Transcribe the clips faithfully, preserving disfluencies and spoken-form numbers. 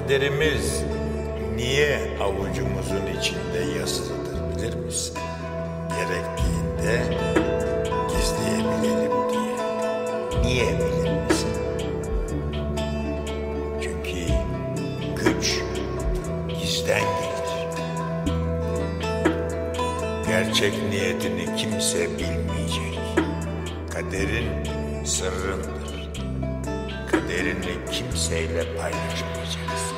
Kaderimiz niye avucumuzun içinde yazılıdır bilir misin? Gerektiğinde gizleyebilelim diye. Niye bilir misin? Çünkü güç gizden gelir. Gerçek niyetini kimse bilmeyecek. Kaderin sırrındır. Kaderini kimseyle paylaşmayacaksın.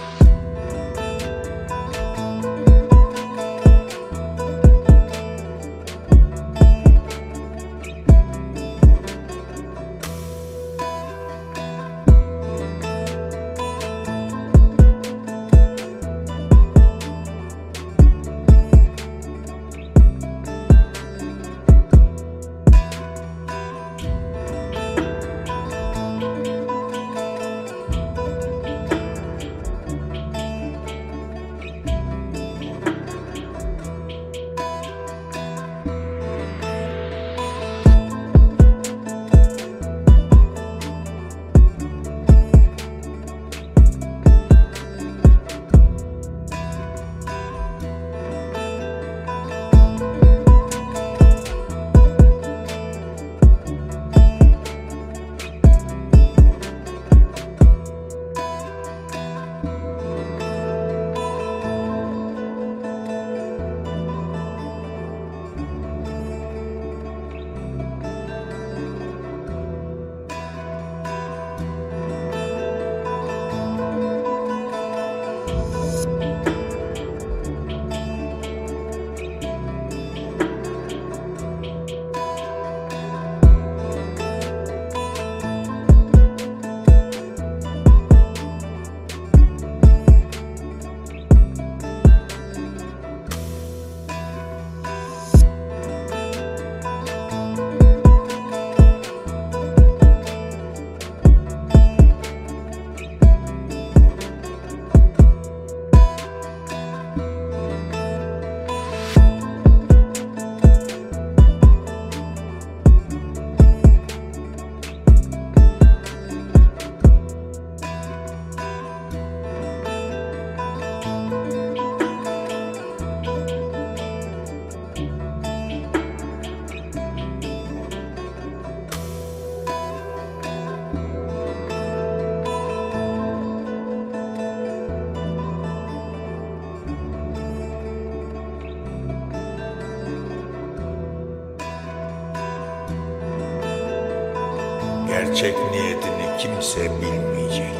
Gerçek niyetini kimse bilmeyecek.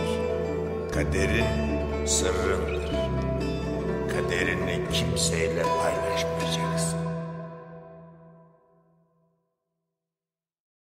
Kaderin sırrındır. Kaderini kimseyle paylaşmayacaksın.